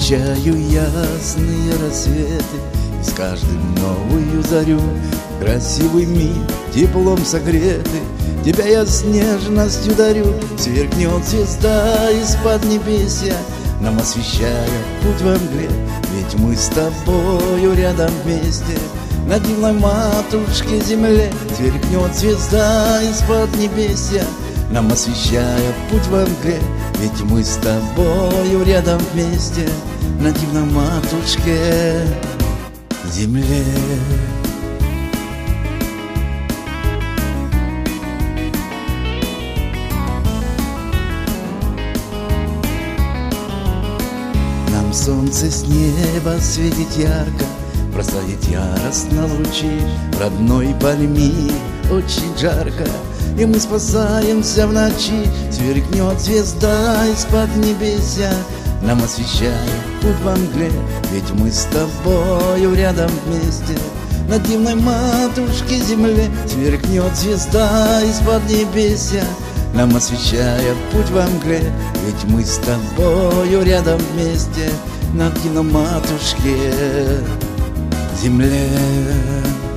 Встречаю ясные рассветы и с каждым новую зарю. Красивый мир, теплом согретый, тебя я с нежностью дарю. Сверкнет звезда из-под небесья, нам освещая путь во мгле. Ведь мы с тобою рядом вместе на дивной матушке земле. Сверкнет звезда из-под небесья, нам освещая путь во мгле. Ведь мы с тобою рядом вместе на дивной матушке земле. Нам солнце с неба светит ярко, бросает яростно лучи. В родной Пальмире очень жарко, и мы спасаемся в ночи. Сверкнет звезда из-под небесья, нам освещая путь во мгле. Ведь мы с тобою рядом вместе на дивной матушке земле. Сверкнет звезда из-под небесья, нам освещая путь во мгле. Ведь мы с тобою рядом вместе на дивной матушке земле.